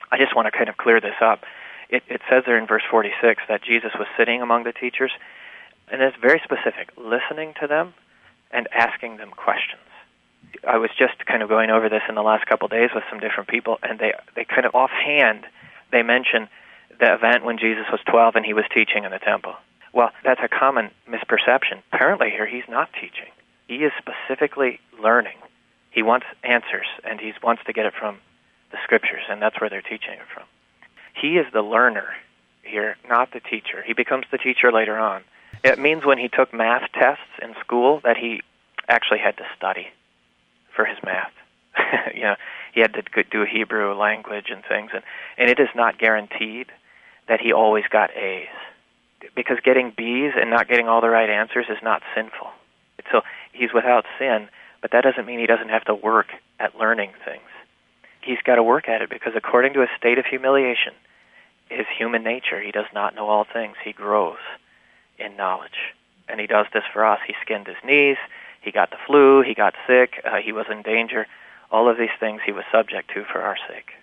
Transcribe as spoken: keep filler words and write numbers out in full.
I just want to kind of clear this up. It, it says there in verse forty-six that Jesus was sitting among the teachers, and it's very specific, listening to them and asking them questions. I was just kind of going over this in the last couple of days with some different people, and they, they kind of offhand, they mention the event when Jesus was twelve and he was teaching in the temple. Well, that's a common misperception. Apparently here he's not teaching. He is specifically learning. He wants answers, and he wants to get it from the Scriptures, and that's where they're teaching it from. He is the learner here, not the teacher. He becomes the teacher later on. It means when he took math tests in school that he actually had to study for his math. you know, he had to do Hebrew language and things, and, and it is not guaranteed that he always got A's, because getting B's and not getting all the right answers is not sinful. So he's without sin, but that doesn't mean he doesn't have to work at learning things. He's got to work at it because according to his state of humiliation, his human nature, he does not know all things. He grows in knowledge, and he does this for us. He skinned his knees. He got the flu. He got sick. Uh, he was in danger. All of these things he was subject to for our sake.